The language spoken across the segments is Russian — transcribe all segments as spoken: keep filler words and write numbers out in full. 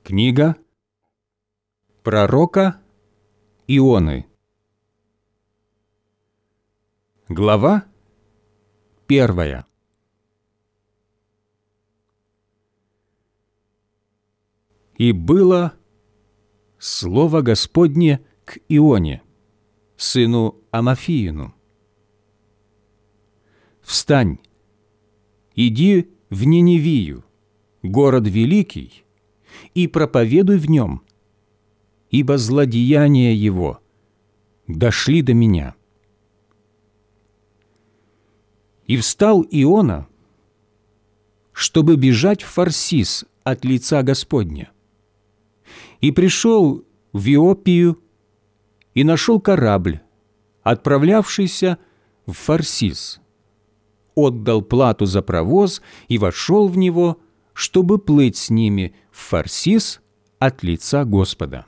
Книга пророка Ионы. Глава первая. И было слово Господне к Ионе, сыну Амофиину. «Встань, иди в Ниневию, город великий, и проповедуй в нем, ибо злодеяния его дошли до меня». И встал Иона, чтобы бежать в Фарсис от лица Господня, и пришел в Иопию и нашел корабль, отправлявшийся в Фарсис, отдал плату за провоз и вошел в него, чтобы плыть с ними в Фарсис от лица Господа.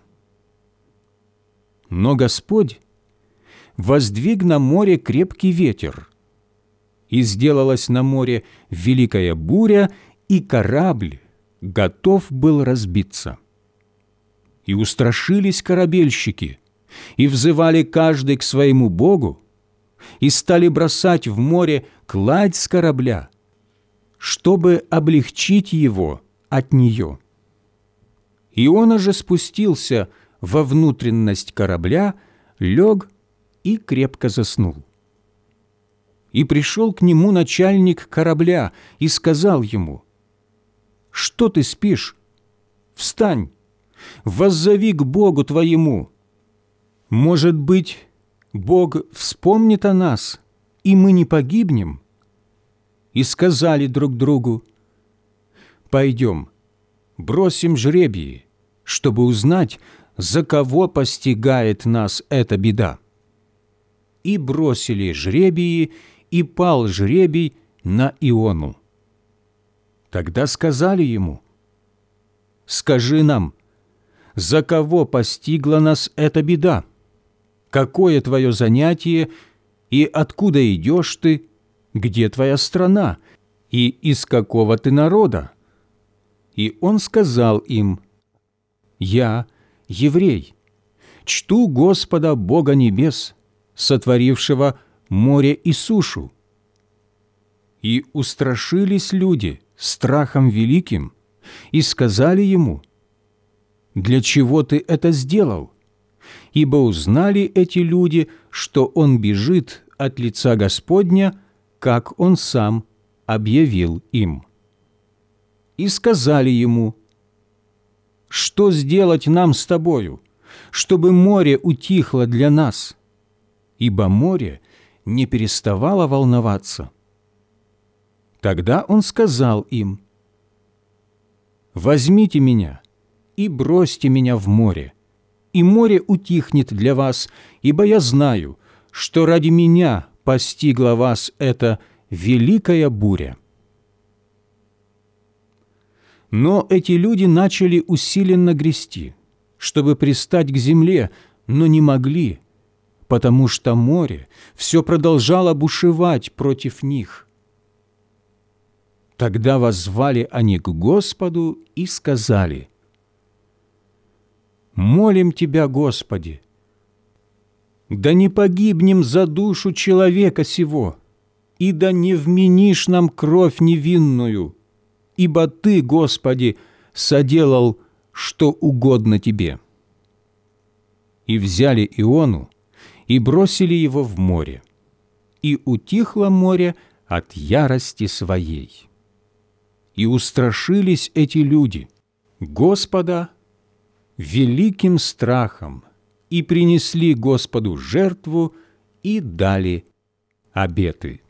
Но Господь воздвиг на море крепкий ветер, и сделалась на море великая буря, и корабль готов был разбиться. И устрашились корабельщики, и взывали каждый к своему богу, и стали бросать в море кладь с корабля, чтобы облегчить его от нее. Иона же спустился во внутренность корабля, лег и крепко заснул. И пришел к нему начальник корабля и сказал ему: «Что ты спишь? Встань, воззови к Богу твоему. Может быть, Бог вспомнит о нас, и мы не погибнем?» И сказали друг другу: «Пойдем, бросим жребии, чтобы узнать, за кого постигает нас эта беда». И бросили жребии, и пал жребий на Иону. Тогда сказали ему: «Скажи нам, за кого постигла нас эта беда? Какое твое занятие, и откуда идешь ты? Где твоя страна, и из какого ты народа?» И он сказал им: «Я еврей, чту Господа Бога небес, сотворившего море и сушу». И устрашились люди страхом великим и сказали ему: «Для чего ты это сделал?» Ибо узнали эти люди, что он бежит от лица Господня, как он сам объявил им. И сказали ему: «Что сделать нам с тобою, чтобы море утихло для нас?» Ибо море не переставало волноваться. Тогда он сказал им: «Возьмите меня и бросьте меня в море, и море утихнет для вас, ибо я знаю, что ради меня постигла вас эта великая буря». Но эти люди начали усиленно грести, чтобы пристать к земле, но не могли, потому что море все продолжало бушевать против них. Тогда воззвали они к Господу и сказали: «Молим Тебя, Господи, да не погибнем за душу человека сего, и да не вменишь нам кровь невинную, ибо Ты, Господи, соделал, что угодно Тебе». И взяли Иону, и бросили его в море, и утихло море от ярости своей. И устрашились эти люди Господа великим страхом, и принесли Господу жертву, и дали обеты.